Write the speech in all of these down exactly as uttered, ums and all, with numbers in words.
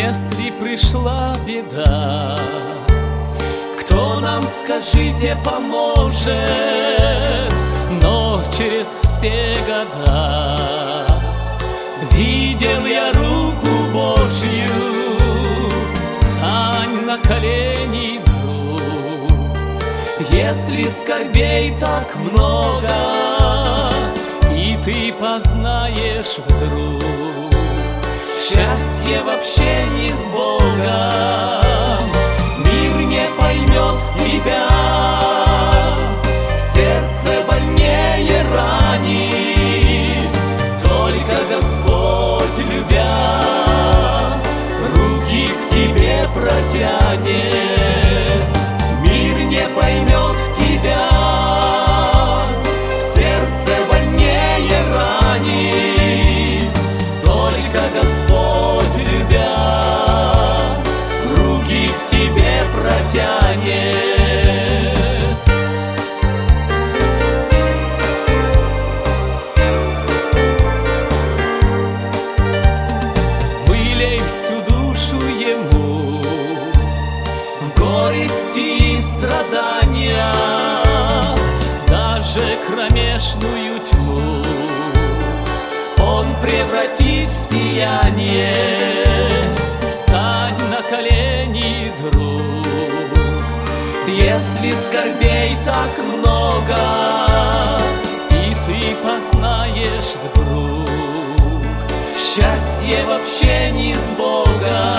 Если пришла беда, кто нам, скажите, поможет? Но через все года видел я руку Божью. Стань на колени, друг, если скорбей так много, и ты познаешь вдруг счастье в общении с Богом. Мир не поймет тебя, сердце больнее ранит, только Господь, любя, руки к тебе протянет. Мир не поймет тебя, сердце больнее ранит, только Господь, любя, руки к тебе протянет. Вылей всю душу Ему, в горести и страдания, даже кромешную тьму Он превратит в сияние. Стань на колени, друг, если скорбей так много, и ты познаешь вдруг счастье в общении с Богом.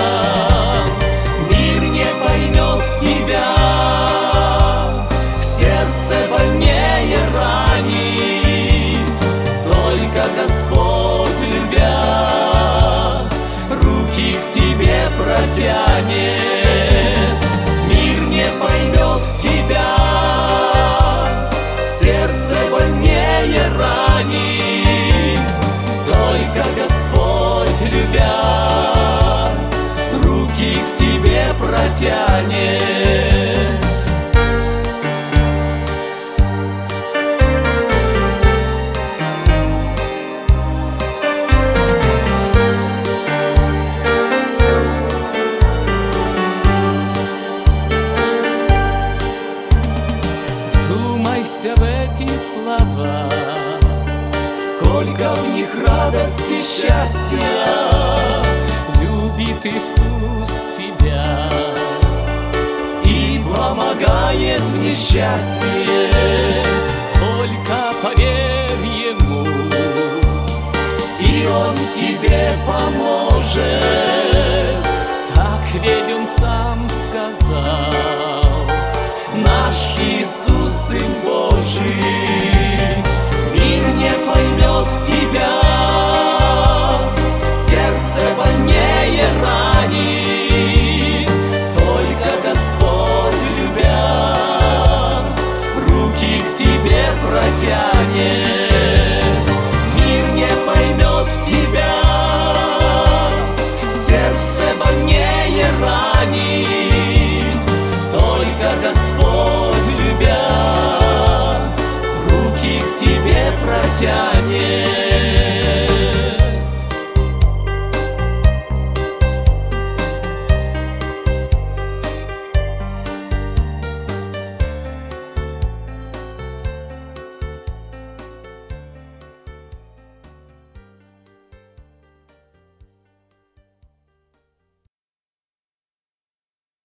Мир не поймет тебя, сердце больнее ранит, только Господь, любя, руки к тебе протянет. Мир не поймет тебя, сердце больнее ранит, только Господь, любя, руки к тебе протянет. Вдумайся в эти слова, сколько в них радости, счастья. Любит Иисус тебя и помогает в несчастье. Только поверь Ему, и Он тебе поможет. Так ведь Он сам сказал: